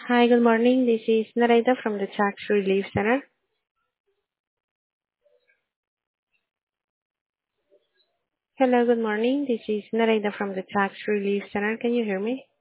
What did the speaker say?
Hi, good morning. This is Nareda from the Tax Relief Center. Hello, good morning. This is Nareda from the Tax Relief Center. Can you hear me?